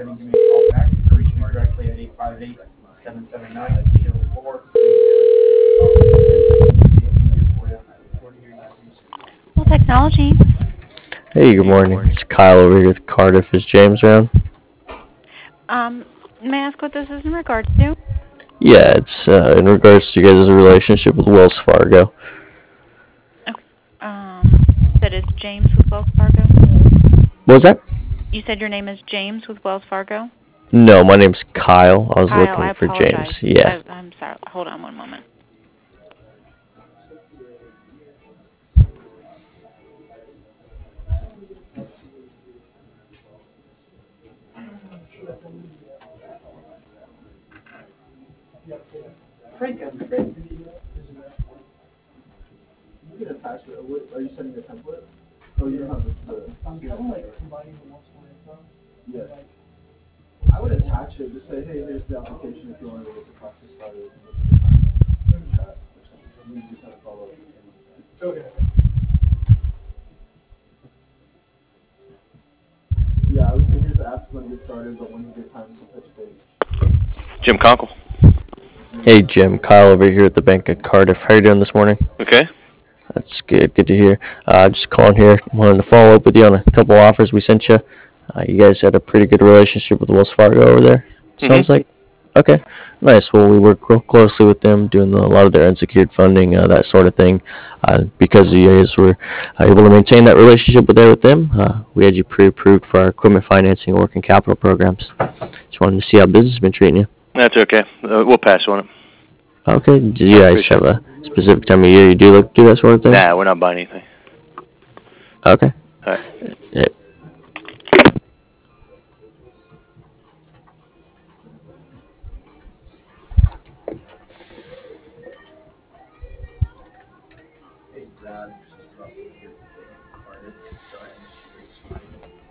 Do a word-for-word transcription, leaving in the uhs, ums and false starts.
ahead and give me a call back. You can reach me directly at eight five eight, seven seven nine, zero four Well, technology. Hey, good morning. It's Kyle over here with Cardiff. Is James around? Um, may I ask what this is in regards to? Yeah, it's uh, in regards to you guys' relationship with Wells Fargo. Okay. Um, that is James with Wells Fargo. What was that? You said your name is James with Wells Fargo? No, my name's Kyle. I was Kyle, looking I for apologize. James. Yeah. I, I'm sorry. Hold on one moment. Frank has the great. You can attach it. What- Are you sending a template? Oh, you don't have the. the I'm kind of like combining the multiple info. Yeah. Like, I would attach it. Just say, hey, here's the application if you want to get the process started. Chat or something. You just have to follow up. Okay. Yeah, I would say here's the app if you want to get started, but when's a good time to touch base? Jim Conkle. Hey, Jim. Kyle over here at the Bank of Cardiff. How you doing this morning? Okay. That's good. Good to hear. Uh, just calling here. Wanted to follow up with you on a couple offers we sent you. Uh, you guys had a pretty good relationship with Wells Fargo over there. Sounds Mm-hmm. like. Okay, nice. Well, we work real closely with them, doing a lot of their unsecured funding, uh, that sort of thing. Uh, because you guys were uh, able to maintain that relationship with there with them, uh, we had you pre-approved for our equipment financing and working capital programs. Just wanted to see how business has been treating you. That's okay. Uh, we'll pass on it. Okay. Do I you guys appreciate have a specific time of year you do look do that sort of it. thing? Nah, we're not buying anything. Okay. All right. Yeah. Hey, Brad. This is Russell here with Cardiff. Go ahead and shoot your slide.